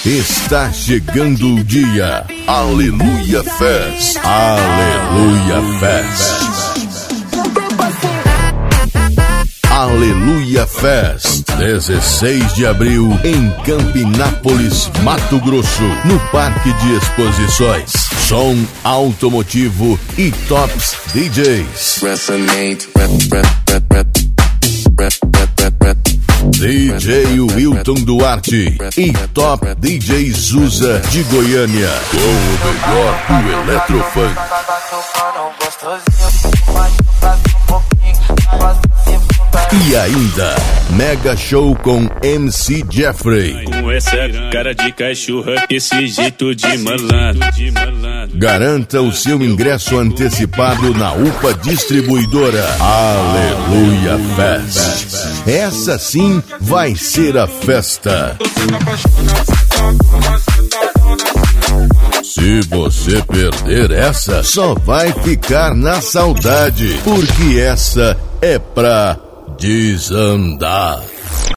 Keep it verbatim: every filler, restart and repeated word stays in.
Está chegando o dia. Aleluia Fest. Aleluia Fest. Aleluia Fest. dezesseis de abril em Campinápolis, Mato Grosso, no Parque de Exposições. Som automotivo e tops D Js. D J Wilton Duarte e Top D J Zusa de Goiânia, com o melhor do Eletrofunk. E ainda, mega show com M C Jeffrey. Com essa cara de cachorra, esse jeito de malandro. Garanta o seu ingresso antecipado na U P A Distribuidora. Aleluia Fest. Essa sim vai ser a festa. Se você perder essa, só vai ficar na saudade, porque essa é pra desandar.